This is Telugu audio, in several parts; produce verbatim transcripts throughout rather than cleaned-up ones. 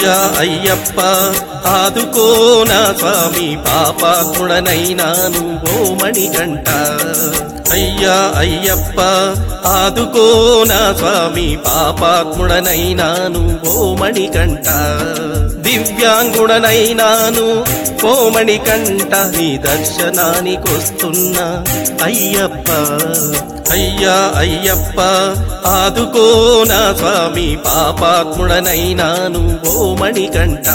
అయ్యా అయ్యప్ప ఆదుకో నా స్వామి పాపాత్ముడనైనాను ఓ మణికంఠ అయ్యా అయ్యప్ప ఆదుకో నా స్వామి పాపాత్ముడనైనాను ఓ మణికంఠ దివ్యాంగుడనైనాను ఓ మణికంఠ నీ దర్శనానికొస్తున్నా అయ్యప్ప అయ్యా అయ్యప్ప ఆదుకో నా స్వామి పాపాత్ముడనైనాను ఓ మణికంఠ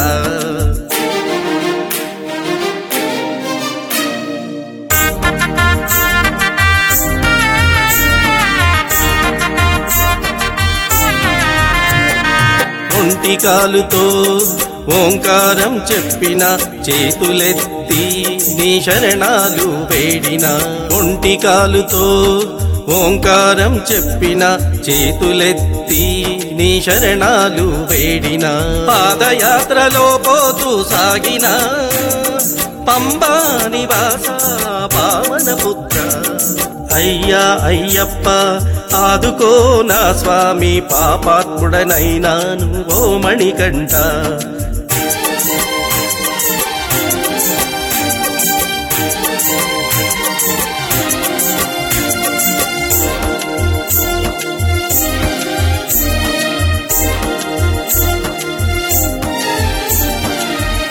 ఒంటి కాలుతో ఓంకారం చెప్పిన చేతులెత్తి నీ శరణాలు వేడిన ఒంటి కాలుతో ఓంకారం చెప్పిన చేతులెత్తి నీ శరణాలు వేడిన పాదయాత్రలో పోతూ సాగిన పంబా నివాస పావన పుత్ర అయ్యా అయ్యప్ప ఆదుకో నా స్వామి పాపాత్ముడనైనాను ఓ మణికంఠ